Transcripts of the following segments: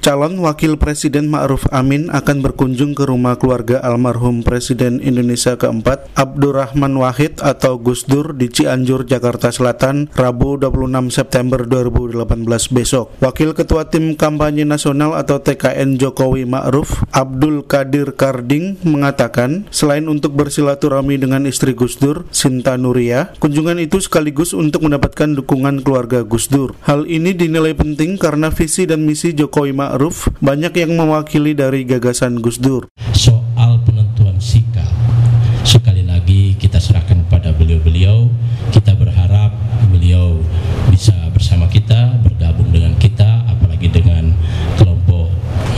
Calon Wakil Presiden Ma'ruf Amin akan berkunjung ke rumah keluarga almarhum Presiden Indonesia keempat Abdurrahman Wahid atau Gus Dur di Cianjur, Jakarta Selatan, Rabu 26 September 2018 besok. Wakil Ketua Tim Kampanye Nasional atau TKN Jokowi Ma'ruf, Abdul Qadir Karding, mengatakan selain untuk bersilaturahmi dengan istri Gus Dur, Sinta Nuriyah, kunjungan itu sekaligus untuk mendapatkan dukungan keluarga Gus Dur. Hal ini dinilai penting karena visi dan misi Jokowi Ma'ruf banyak yang mewakili dari gagasan Gus Dur. Soal penentuan sikap, sekali lagi kita serahkan pada beliau-beliau. Kita berharap beliau bisa bersama kita, bergabung dengan kita, apalagi dengan kelompok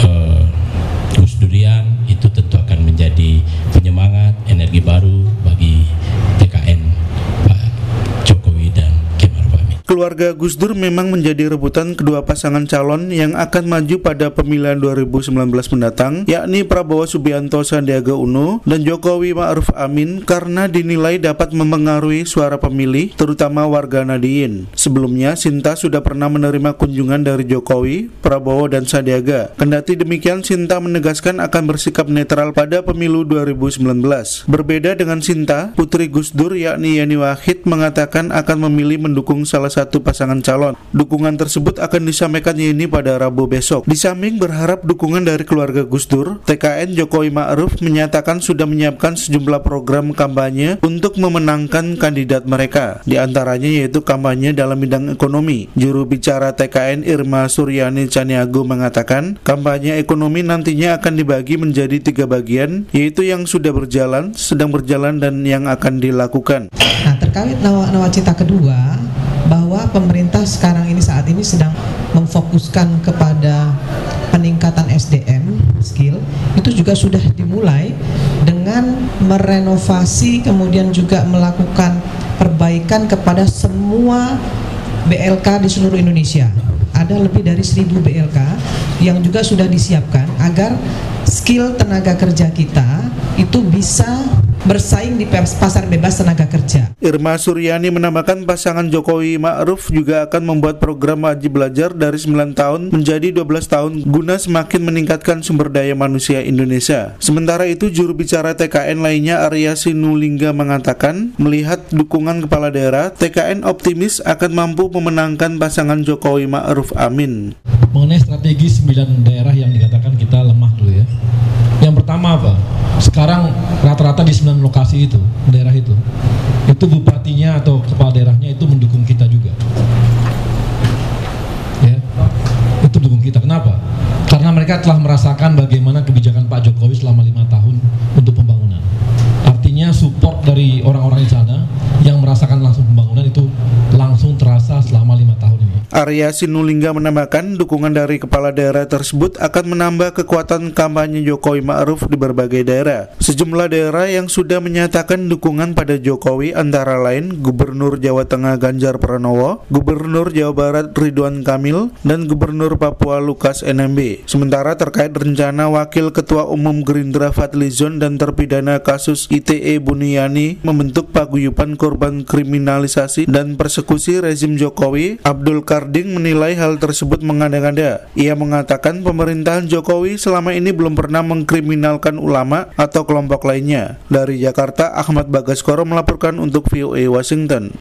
Gus Durian. Itu tentu akan menjadi penyemangat, energi baru bagi TKN Pak Jokowi dan keluarga Gus Dur memang menjadi rebutan kedua pasangan calon yang akan maju pada pemilihan 2019 mendatang, yakni Prabowo Subianto Sandiaga Uno dan Jokowi Ma'ruf Amin, karena dinilai dapat memengaruhi suara pemilih, terutama warga Nahdien. Sebelumnya, Sinta sudah pernah menerima kunjungan dari Jokowi, Prabowo, dan Sandiaga. Kendati demikian, Sinta menegaskan akan bersikap netral pada pemilu 2019. Berbeda dengan Sinta, putri Gus Dur yakni Yeni Wahid mengatakan akan memilih mendukung salah satu pasangan calon. Dukungan tersebut akan disampaikan Yeni pada Rabu besok. Di samping berharap dukungan dari keluarga Gus Dur, TKN Jokowi Ma'ruf menyatakan sudah menyiapkan sejumlah program kampanye untuk memenangkan kandidat mereka. Di antaranya yaitu kampanye dalam bidang ekonomi. Juru bicara TKN Irma Suryani Caniago mengatakan kampanye ekonomi nantinya akan dibagi menjadi 3 bagian, yaitu yang sudah berjalan, sedang berjalan, dan yang akan dilakukan. Nah, terkait nawacita kedua, bahwa pemerintah saat ini sedang memfokuskan kepada peningkatan SDM skill, itu juga sudah dimulai dengan merenovasi, kemudian juga melakukan perbaikan kepada semua BLK di seluruh Indonesia. Ada lebih dari 1000 BLK yang juga sudah disiapkan agar skill tenaga kerja kita itu bisa bersaing di pasar bebas tenaga kerja. Irma Suryani menambahkan pasangan Jokowi Ma'ruf juga akan membuat program wajib belajar dari 9 tahun menjadi 12 tahun guna semakin meningkatkan sumber daya manusia Indonesia. Sementara itu, juru bicara TKN lainnya Arya Sinulinga mengatakan melihat dukungan kepala daerah, TKN optimis akan mampu memenangkan pasangan Jokowi Ma'ruf Amin. Mengenai strategi 9 daerah yang dikatakan kita lemah dulu ya. Yang pertama apa? Sekarang rata-rata di 9 lokasi itu, daerah itu bupatinya atau kepala daerahnya itu mendukung kita juga. Ya, itu dukung kita. Kenapa? Karena mereka telah merasakan bagaimana kebijakan Pak Jokowi selama 5 tahun untuk pembangunan. Artinya support dari orang-orang di sana yang merasakan langsung pembangunan itu langsung terasa selama 5 tahun ini. Arya Sinulinga menambahkan dukungan dari kepala daerah tersebut akan menambah kekuatan kampanye Jokowi Ma'ruf di berbagai daerah. Sejumlah daerah yang sudah menyatakan dukungan pada Jokowi antara lain Gubernur Jawa Tengah Ganjar Pranowo, Gubernur Jawa Barat Ridwan Kamil, dan Gubernur Papua Lukas NMB. Sementara terkait rencana Wakil Ketua Umum Gerindra Fadlizon dan terpidana kasus ITE Buniyani membentuk paguyuban korban kriminalisasi dan persekusi rezim Jokowi, Abdul Karding menilai hal tersebut mengada-ngada. Ia mengatakan pemerintahan Jokowi selama ini belum pernah mengkriminalkan ulama atau kelompok lainnya. Dari Jakarta, Ahmad Bagaskoro melaporkan untuk VOA Washington.